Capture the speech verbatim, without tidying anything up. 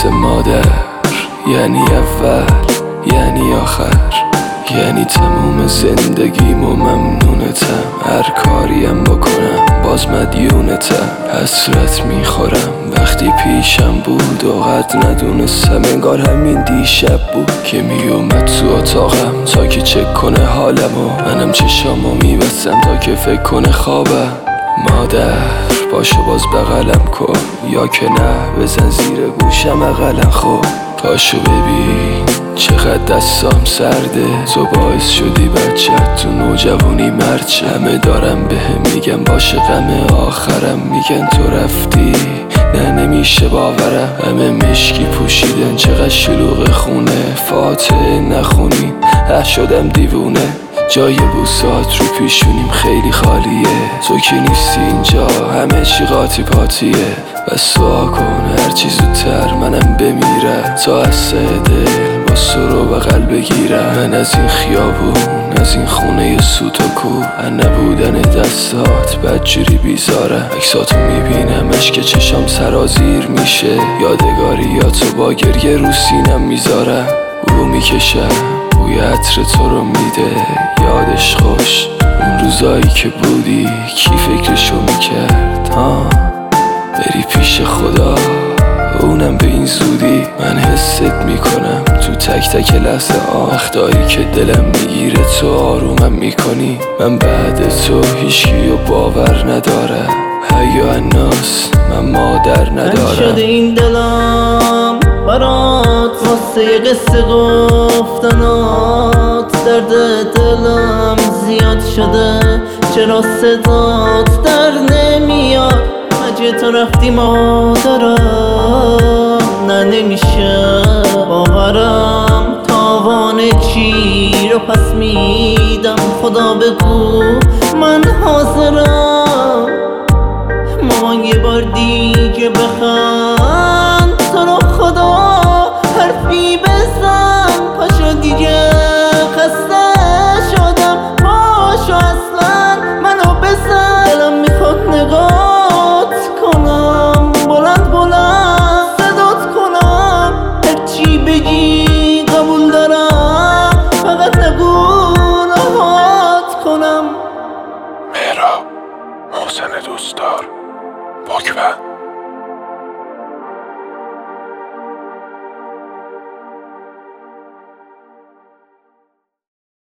مثل مادر، یعنی اول، یعنی آخر، یعنی تموم زندگیم و ممنونتم. هر کاریم بکنم باز مدیونتم. حسرت میخورم وقتی پیشم بود و قد ندونستم. انگار همین دیشب بود که میومد تو اتاقم تا که چک کنه حالم و منم چشامو میبستم تا که فکر کنه خوابم. مادر باشو باز بغلم کن، یا که نه بزن زیر گوشم اقلن. خب پاشو ببین چقدر دستام سرده، تو باعث شدی بچت تو نوجوانی مرچه. همه دارم بهم میگن باشه غم آخرم، میگن تو رفتی نه نمیشه باورم. همه مشکی پوشیدن چقدر شلوغ خونه، فاتحه نخونیم اه شدم دیوونه. جای بوسات رو پیشونیم خیلی خالیه، تو که نیستی اینجا همه چی قاطی پاتیه. بس دعا کن هرچی زودتر منم بمیرم تا از دل با سرو بغل بگیرم. من از این خیابون از این خونه سوت و کو، نبودن دستات بدجوری بیزارم. عکساتو میبینم اشک چشام سرازیر میشه، یادگاری یا تو با گریه رو سینم میذارم. او میکشم بوی عطر تو رو میده یادش خوش، اون روزایی که بودی کی فکرشو میکرد ها بری پیش خدا اونم به این زودی. من حست میکنم تو تک تک لحظه آه، وقتایی که دلم میگیره تو آرومم میکنی. من بعد تو هیچکی و باور ندارم، حیا الناس من مادر ندارم. شده این دلم برات واسه قصه گفتنات، درد دلم زیاد شده چرا صدات در نمیاد. اگه تو رفتی مادرم نه نمیشه باورم، تاوان چی رو پس میدم خدا بگو من حاضرم. مامان یه بار دیگه بخند تو رو خدا حرفی بزن، پاشو دیگه خسته شدم پاشو اصلا منو بزن. دلم میخواد نگات کنم بلند بلند صدات کنم، هرچی بگی قبول دارم فقط نگو راحت کنم. مهراب محسن دوستدار پاکبند.